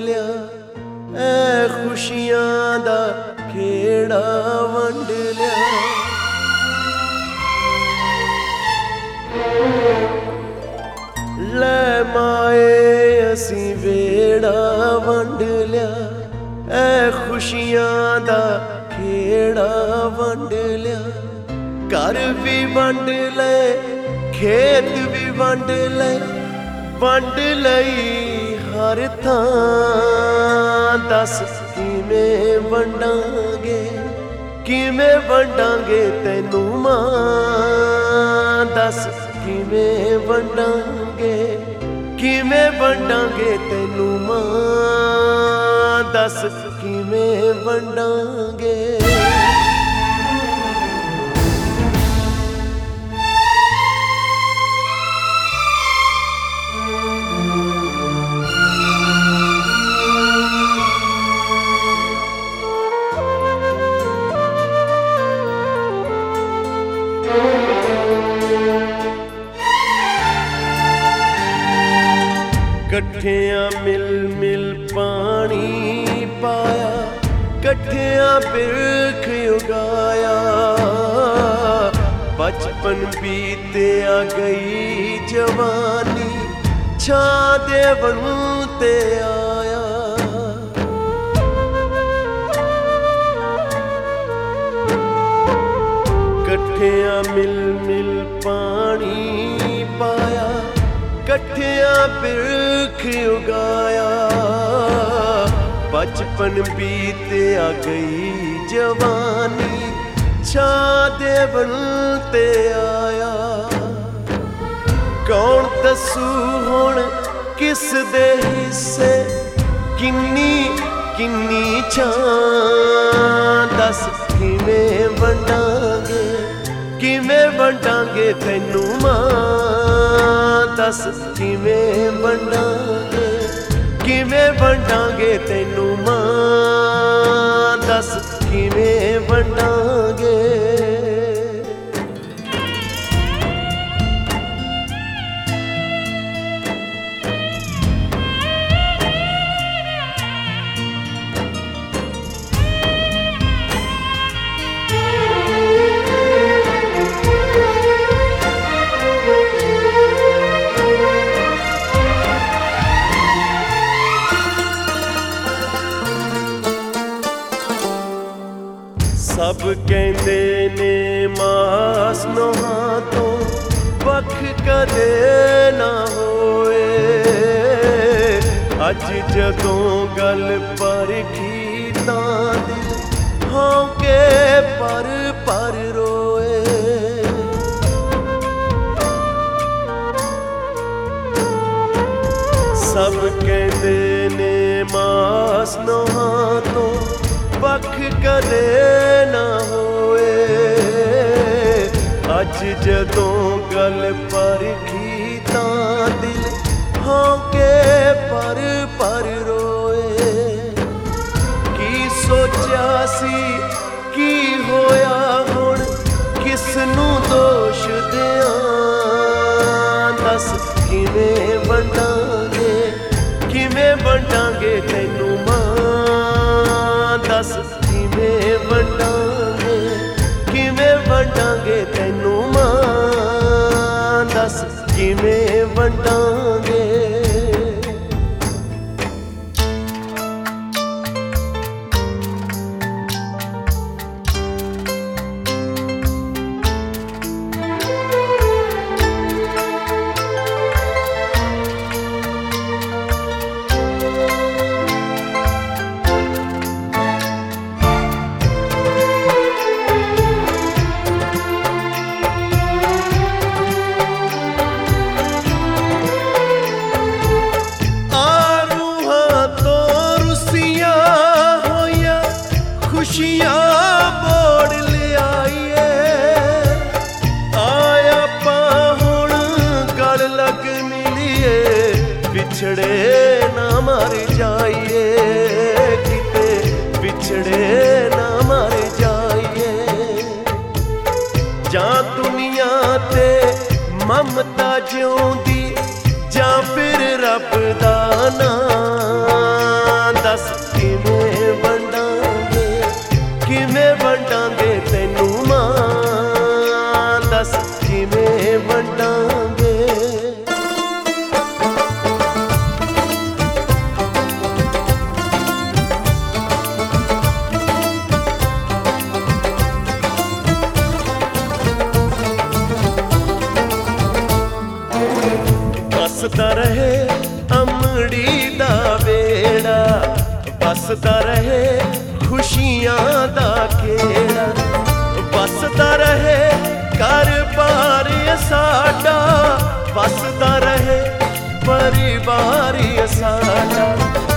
ਲਿਆ, ਐ ਖੁਸ਼ੀਆਂ ਦਾ ਖੇੜਾ ਵੰਡ ਲਿਆ। ਲੈ ਮਾਏ ਅਸੀਂ ਵੇੜਾ ਵੰਡ ਲਿਆ, ਐ ਖੁਸ਼ੀਆਂ ਦਾ ਖੇੜਾ ਵੰਡ ਲਿਆ। ਘਰ ਵੀ ਵੰਡ ਲਏ, ਖੇਤ ਵੀ ਵੰਡ ਲਏ, ਵੰਡ ਲਈ ਹਰ ਥਾਂ। ਦੱਸ ਕਿਵੇਂ ਵੰਡਾਂਗੇ, ਕਿਵੇਂ ਵੰਡਾਂਗੇ ਤੈਨੂੰ ਮਾਂ। ਦੱਸ ਕਿਵੇਂ ਵੰਡਾਂਗੇ, ਕਿਵੇਂ ਵੰਡਾਂਗੇ ਤੈਨੂੰ ਮਾਂ। ਦੱਸ ਕਿਵੇਂ ਵੰਡਾਂਗੇ। ਕੱਠਿਆਂ ਮਿਲ ਮਿਲ ਪਾਣੀ ਪਾਇਆ, ਕੱਠਿਆਂ ਬਿਰਖ ਉਗਾਇਆ। ਬਚਪਨ ਬੀਤਿਆ ਗਈ ਜਵਾਨੀ, ਛਾਂ ਦੇਵਣ ਤੇ ਆਇਆ। ਕੱਠਿਆਂ ਮਿਲ ਮਿਲ ਪਾਣੀ ਪਾਇਆ, ਕੱਠਿਆਂ ਬਿਰਖ ਉਗਾਇਆ। ਬਚਪਨ ਬੀਤਿਆ ਗਈ ਜਵਾਨੀ, ਛਾਂ ਦੇਵਣ ਤੇ ਆਇਆ। ਕੌਣ ਦੱਸੂ ਹੁਣ ਕਿਸ ਦੇ ਹਿੱਸੇ ਕਿੰਨੀ ਕਿੰਨੀ ਛਾਂ। ਦੱਸ ਕਿਵੇਂ ਵੰਡਾਂਗੇ, ਕਿਵੇਂ ਵੰਡਾਂਗੇ ਤੈਨੂੰ ਮਾਂ। ਦੱਸ ਕਿਵੇਂ ਵੰਡਾਂਗੇ, ਕਿਵੇਂ ਵੰਡਾਂਗੇ ਤੈਨੂੰ ਮਾਂ। ਦੱਸ ਕਿਵੇਂ ਵੰਡਾਂਗੇ। ਸਭ ਕਹਿੰਦੇ ਨੇ ਮਾਸ ਨੋਹਾਂ ਤੋਂ ਵੱਖ ਕਦੇ ਨਾ ਹੋਏ। ਅੱਜ ਜਦੋਂ ਗੱਲ ਪਰਖੀ ਤਾਂ ਦਿਲ ਹੌਂਕੇ ਪਰ ਪਰ ਰੋਏ। ਸਭ ਕਹਿੰਦੇ ਨੇ ਮਾਸ ਨੋਹਾਂ ਤੋਂ ਵੱਖ ਕਦੇ ਨਾ ਹੋਏ। ਅੱਜ ਜਦੋਂ ਗੱਲ ਪਰਖੀ ਤਾਂ ਦਿਲ ਹੌਂਕੇ ਪਰ ਪਰ ਰੋਏ। ਕੀ ਸੋਚਿਆ ਸੀ, ਕੀ ਹੋਇਆ ਹੁਣ, ਕਿਸ ਨੂੰ ਦੋਸ਼ ਦਿਆਂ। ਦੱਸ ਕਿਵੇਂ ਵੰਡਾਂਗੇ, ਕਿਵੇਂ ਵੰਡਾਂਗੇ ਤੈਨੂੰ ਮਾਂ। ਦੱਸ ਕਿਵੇਂ ਵੰਡਾਂਗੇ, ਕਿਵੇਂ ਵੰਡਾਂਗੇ ਤੈਨੂੰ ਮਾਂ। ਦੱਸ ਕਿਵੇਂ ਵੰਡਾਂਗੇ। ਖੁਸ਼ੀਆਂ ਮੋੜ ਲਿਆਈਏ, ਆਇਆ ਪਾ ਹੁਣ ਗਲ ਲੱਗ ਮਿਲੀਏ। ਵਿਛੜੇ ਨਾ ਮਰ ਜਾਈਏ, ਕਿਤੇ ਵਿਛੜੇ ਨਾ ਮਰ ਜਾਈਏ। ਜਾਂ ਦੁਨੀਆ ਤੇ ਮਮਤਾ ਜਿਉਂਦੀ, ਜਾਂ ਫਿਰ ਰੱਬ ਦਾ ਨਾਂ। ਵਸਦਾ ਰਹੇ ਖੁਸ਼ੀਆਂ ਦਾ ਖੇੜਾ, ਵਸਦਾ ਰਹੇ ਘਰ-ਬਾਰ ਸਾਡਾ, ਵਸਦਾ ਰਹੇ ਪਰਿਵਾਰ ਸਾਡਾ।